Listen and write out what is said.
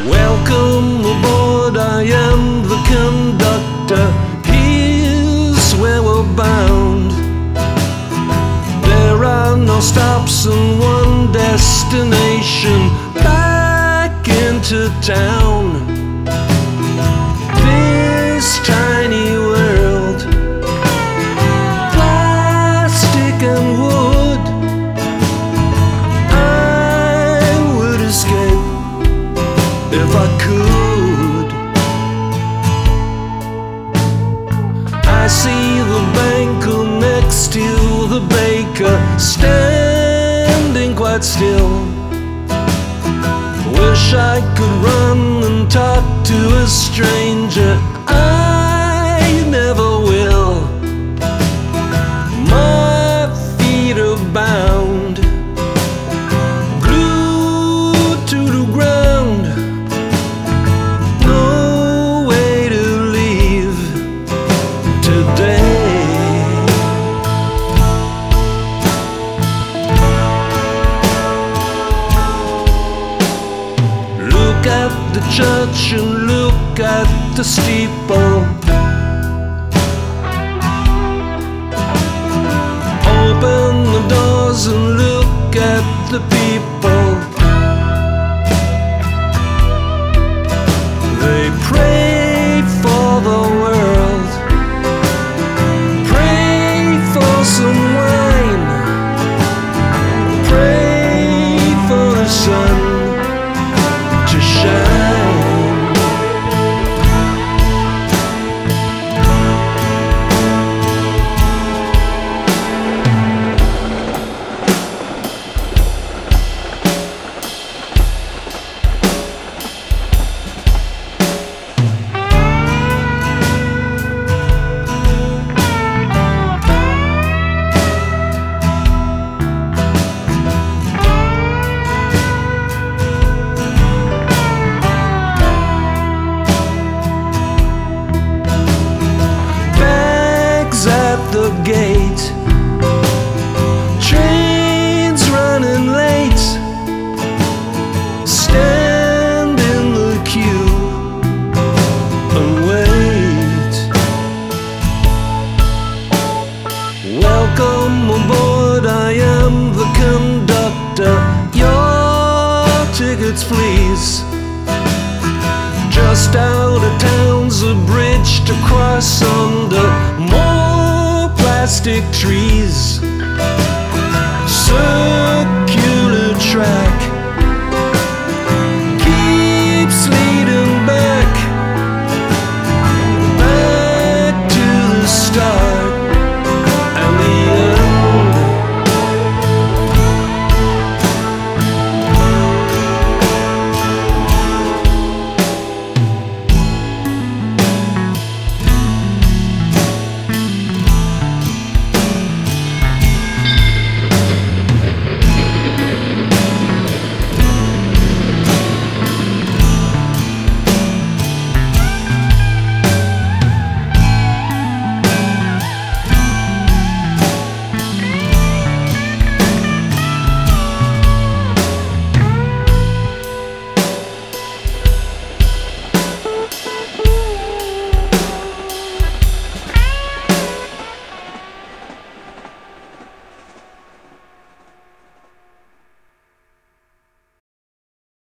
Welcome aboard, I am the conductor. Here's where we're bound. There are no stops and one destination, back into town. This tiny world, plastic and wood, I would escape if I could. I see the banker next to the baker, standing quite still. Wish I could run and talk to a stranger, I never will. My feet are bound, glued to the ground. No way to leave today. Look at the church and look at the steeple. Open the doors and look at the people. They pray for the world, pray for some wine, pray for the sun to shine. At the gate, trains running late, stand in the queue and wait. Welcome aboard, I am the conductor. Your tickets please. Just out of town's a bridge to cross under more plastic trees. Circular track,